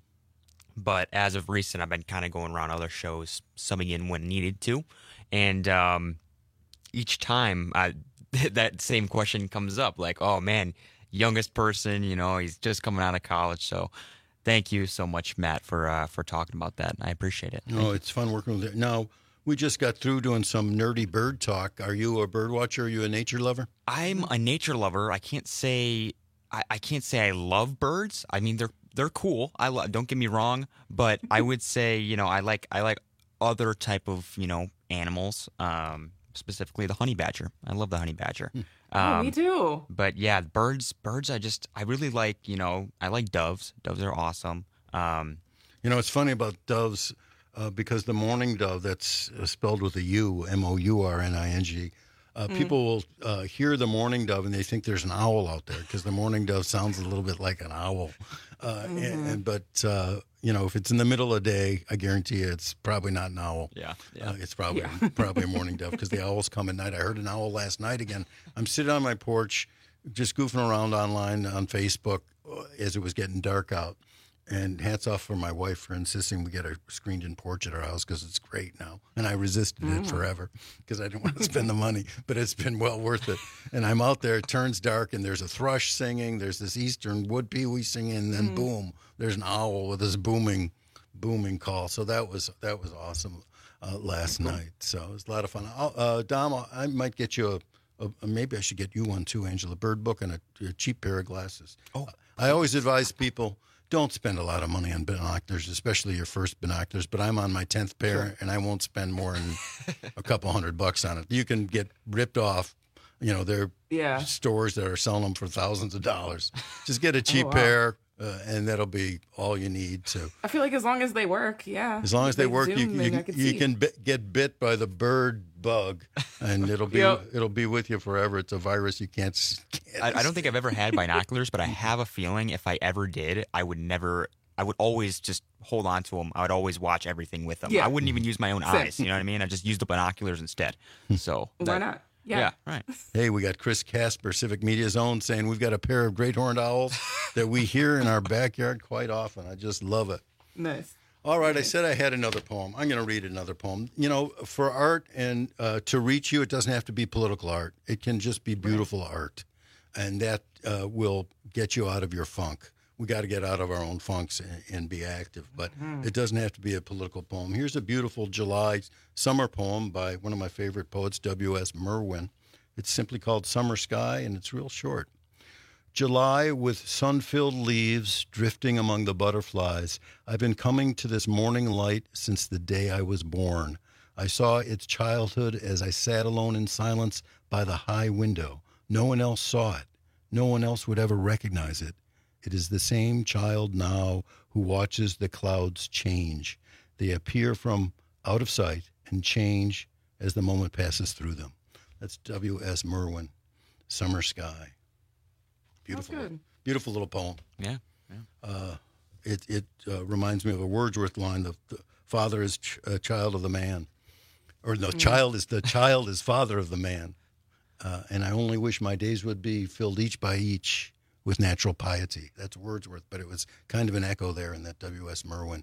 but as of recent, I've been kind of going around other shows, subbing in when needed to. And um, each time I, that same question comes up, like, oh, man, youngest person, you know, he's just coming out of college. So thank you so much, Matt, for uh, for talking about that. I appreciate it. No, it's fun working with you. Now, we just got through doing some nerdy bird talk. Are you a bird watcher? Are you a nature lover? I'm a nature lover. I can't say I, I can't say I love birds. I mean, they're they're cool. I lo- don't get me wrong, but I would say, you know, I like I like other type of, you know, animals. Um, specifically the honey badger. I love the honey badger. Um, oh, me too. But yeah, birds. Birds. I just I really like. You know, I like doves. Doves are awesome. Um, you know, it's funny about doves. Uh, because the mourning dove, that's spelled with a U, M O U R N I N G, uh, mm. people will uh, hear the mourning dove and they think there's an owl out there because the mourning dove sounds a little bit like an owl. Uh, mm-hmm. and, and, but, uh, you know, if it's in the middle of the day, I guarantee you it's probably not an owl. Yeah, yeah. Uh, it's probably yeah. probably a mourning dove because the owls come at night. I heard an owl last night again. I'm sitting on my porch just goofing around online on Facebook as it was getting dark out. And hats off for my wife for insisting we get a screened-in porch at our house because it's great now. And I resisted mm. it forever because I didn't want to spend the money, but it's been well worth it. And I'm out there, it turns dark, and there's a thrush singing, there's this eastern wood pewee singing, and then mm. boom, there's an owl with this booming, booming call. So that was that was awesome uh, last cool. night. So it was a lot of fun. I'll, uh, Dom, I might get you a, a, maybe I should get you one too, Angela, bird book and a, a cheap pair of glasses. Oh, I always advise people, don't spend a lot of money on binoculars, especially your first binoculars. But I'm on my tenth pair, sure. and I won't spend more than a couple hundred bucks on it. You can get ripped off. You know, there are yeah. stores that are selling them for thousands of dollars. Just get a cheap oh, wow. pair, uh, and that'll be all you need to. I feel like as long as they work, yeah. As long as they, they work, zoom, you, you, can, you can bi- get bit by the bird bug, and it'll be yep. it'll be with you forever. It's a virus you can't. can't I, I don't think I've ever had binoculars, but I have a feeling if I ever did, I would never. I would always just hold on to them. I would always watch everything with them. Yeah. I wouldn't even use my own Same. eyes. You know what I mean? I just use the binoculars instead. So why that, not? Yeah. yeah, right. Hey, we got Chris Casper, Civic Media's own, saying we've got a pair of great horned owls that we hear in our backyard quite often. I just love it. Nice. All right, I said I had another poem. I'm going to read another poem. You know, for art and uh, to reach you, it doesn't have to be political art. It can just be beautiful right. art, and that uh, will get you out of your funk. We got to get out of our own funks and, and be active, but mm-hmm. it doesn't have to be a political poem. Here's a beautiful July summer poem by one of my favorite poets, W S Merwin. It's simply called Summer Sky, and it's real short. July with sun-filled leaves drifting among the butterflies. I've been coming to this morning light since the day I was born. I saw its childhood as I sat alone in silence by the high window. No one else saw it. No one else would ever recognize it. It is the same child now who watches the clouds change. They appear from out of sight and change as the moment passes through them. That's W S Merwin, Summer Sky. Beautiful, good. beautiful little poem. Yeah, yeah. Uh, it it uh, reminds me of a Wordsworth line: "The, the father is ch- a child of the man," or the mm. child is the child is father of the man. Uh, and I only wish my days would be filled each by each with natural piety. That's Wordsworth, but it was kind of an echo there in that W S Merwin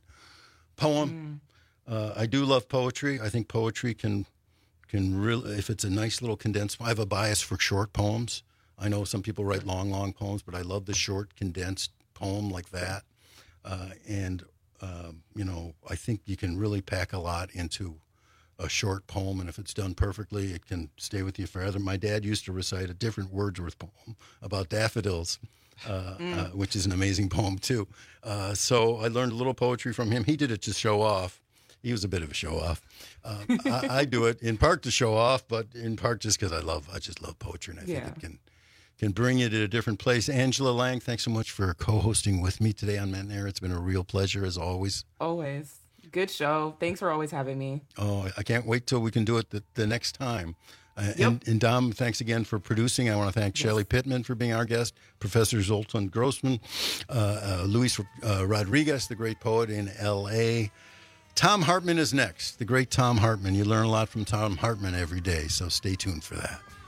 poem. Mm. Uh, I do love poetry. I think poetry can can really, if it's a nice little condensed. I have a bias for short poems. I know some people write long, long poems, but I love the short, condensed poem like that. Uh, and, um, you know, I think you can really pack a lot into a short poem, and if it's done perfectly, it can stay with you forever. My dad used to recite a different Wordsworth poem about daffodils, uh, mm. uh, which is an amazing poem, too. Uh, so I learned a little poetry from him. He did it to show off. He was a bit of a show-off. Um, I, I do it in part to show off, but in part just because I love, I just love poetry, and I think yeah. it can can bring you to a different place. Angela Lang, thanks so much for co-hosting with me today on Matt and Air. It's been a real pleasure, as always. Always. Good show. Thanks for always having me. Oh, I can't wait till we can do it the, the next time. Uh, yep. and, and Dom, thanks again for producing. I want to thank yes. Shelley Pittman for being our guest, Professor Zoltan Grossman, uh, uh, Luis uh, Rodriguez, the great poet in L A Tom Hartman is next, the great Tom Hartman. You learn a lot from Tom Hartman every day, so stay tuned for that.